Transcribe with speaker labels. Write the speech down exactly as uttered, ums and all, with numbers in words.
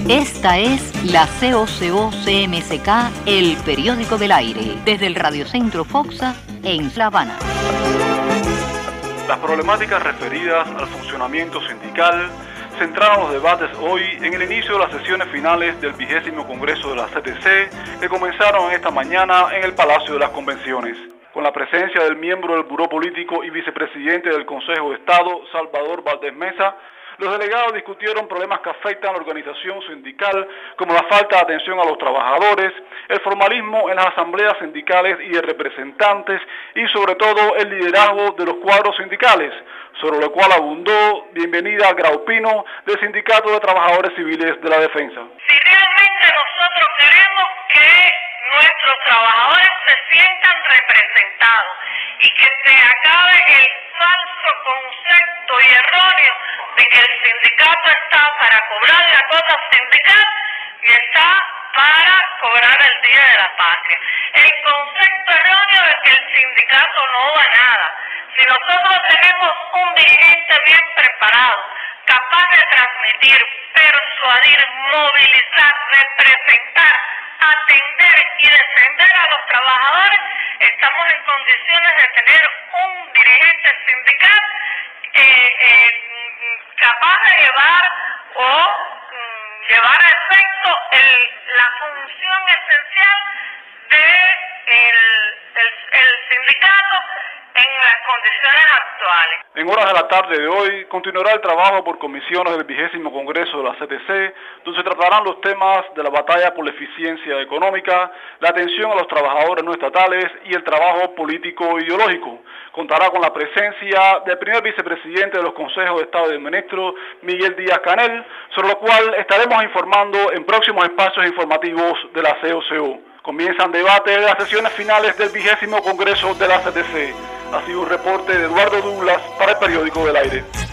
Speaker 1: Esta es la C O C O C M S K, el periódico del aire, desde el Radiocentro Foxa en La Habana.
Speaker 2: Las problemáticas referidas al funcionamiento sindical centraron los debates hoy en el inicio de las sesiones finales del vigésimo Congreso de la C T C, que comenzaron esta mañana en el Palacio de las Convenciones. Con la presencia del miembro del Buró Político y vicepresidente del Consejo de Estado, Salvador Valdés Mesa, los delegados discutieron problemas que afectan a la organización sindical, como la falta de atención a los trabajadores, el formalismo en las asambleas sindicales y de representantes, y sobre todo el liderazgo de los cuadros sindicales, sobre lo cual abundó Bienvenida Graupino del Sindicato de Trabajadores Civiles de la Defensa.
Speaker 3: Si realmente nosotros queremos que nuestros trabajadores se sientan representados y que se acabe el falso concepto y erróneo de que el sindicato está para cobrar la cuota sindical y está para cobrar el Día de la Patria. El concepto erróneo de que el sindicato no da nada. Si nosotros tenemos un dirigente bien preparado, capaz de transmitir, persuadir, movilizar, representar, atender y defender a los trabajadores, estamos en condiciones de tener un dirigente sindical eh, eh, capaz de llevar o mm, llevar a efecto el, la función esencial de el, el, el sindicato en las condiciones actuales.
Speaker 2: En horas de la tarde de hoy continuará el trabajo por comisiones del vigésimo Congreso de la C T C, donde se tratarán los temas de la batalla por la eficiencia económica, la atención a los trabajadores no estatales y el trabajo político ideológico. Contará con la presencia del primer vicepresidente de los Consejos de Estado y de Ministros, Miguel Díaz Canel, sobre lo cual estaremos informando en próximos espacios informativos de la C O C O. Comienzan debate de las sesiones finales del vigésimo Congreso de la C T C. Ha sido un reporte de Eduardo Douglas para el periódico del aire.